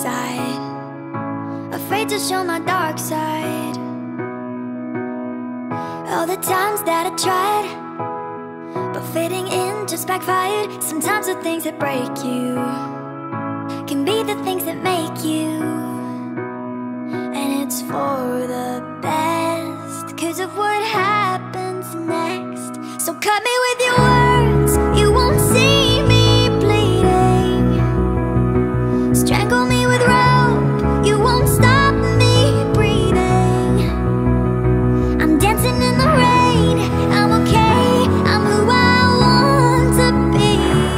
side, afraid to show my dark side. All the times that I tried, but fitting in just backfired. Sometimes the things that break you can be the things that make you. And it's for the best, 'cause of what happens next. So cut me with your words, you won't see me bleeding. Strangle me with rope, you won't stop me breathing. I'm dancing in the rain, I'm okay, I'm who I want to be.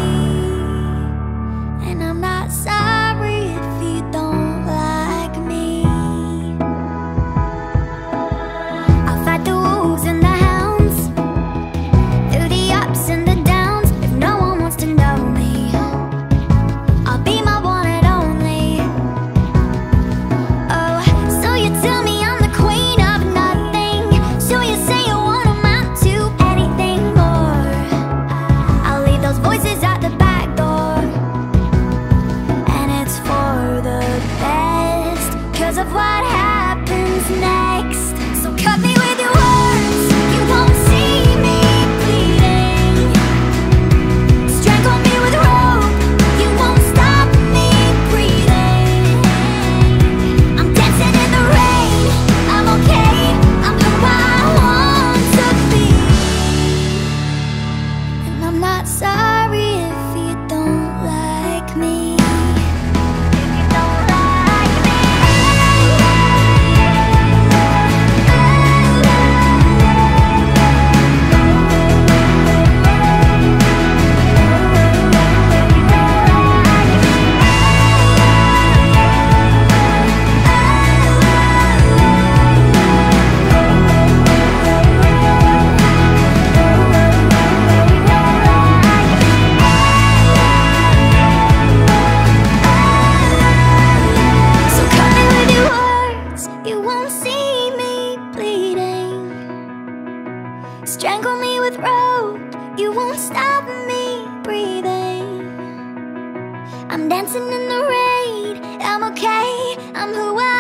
And I'm not sorry if you don't like me. I'll fight the wolves and the hounds, through the ups and the downs. If no one wants to know me, I'll be my one and only. Oh, so you tell me I'm the queen of nothing, so you say you won't amount to anything more. I'll leave those voices at the back door, and it's for the best, 'cause of what happens next. So cut me with your words, you won't see me bleeding. Strangle me with rope, you won't stop me breathing. I'm dancing in the rain, I'm okay, I'm who I want to be. And I'm not sorry if you don't like me. If you don't like me. So cut me with your words, you won't see me bleeding. Strangle me with rope, you won't stop me breathing. I'm dancing in the rain, I'm okay, I'm who I